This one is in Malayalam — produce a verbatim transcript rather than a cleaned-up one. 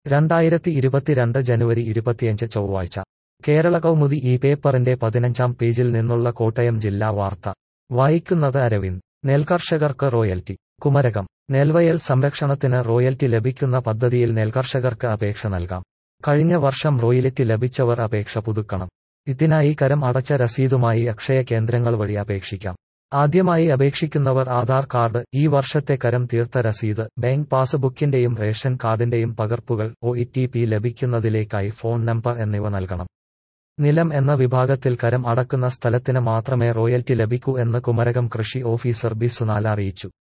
രണ്ടായിരത്തി ഇരുപത്തിരണ്ട് ജനുവരി ഇരുപത്തിയഞ്ച് ചൊവ്വാഴ്ച കേരള കൗമുദി ഈ പേപ്പറിന്റെ പതിനഞ്ചാം പേജിൽ നിന്നുള്ള കോട്ടയം ജില്ലാ വാർത്ത വായിക്കുന്നത് അരവിന്ദ്. നെൽകർഷകർക്ക് റോയൽറ്റി. കുമരകം. നെൽവയൽ സംരക്ഷണത്തിന് റോയൽറ്റി ലഭിക്കുന്ന പദ്ധതിയിൽ നെൽകർഷകർക്ക് അപേക്ഷ നൽകാം. കഴിഞ്ഞ വർഷം റോയൽറ്റി ലഭിച്ചവർ അപേക്ഷ പുതുക്കണം. ഇതിനായി കരം അടച്ച രസീതുമായി അക്ഷയ കേന്ദ്രങ്ങൾ വഴി അപേക്ഷിക്കാം. ആദ്യമായി അപേക്ഷിക്കുന്നവർ ആധാർ കാർഡ്, ഈ വർഷത്തെ കരം തീർത്ത രസീത്, ബാങ്ക് പാസ്ബുക്കിന്റെയും റേഷൻ കാർഡിന്റെയും പകർപ്പുകൾ, ഒ ഇ ടി പി ലഭിക്കുന്നതിലേക്കായി ഫോൺ നമ്പർ എന്നിവ നൽകണം. നിലം എന്ന വിഭാഗത്തിൽ കരം അടക്കുന്ന സ്ഥലത്തിന് മാത്രമേ റോയൽറ്റി ലഭിക്കൂ എന്ന് കുമരകം കൃഷി ഓഫീസർ ബി സുനാല അറിയിച്ചു.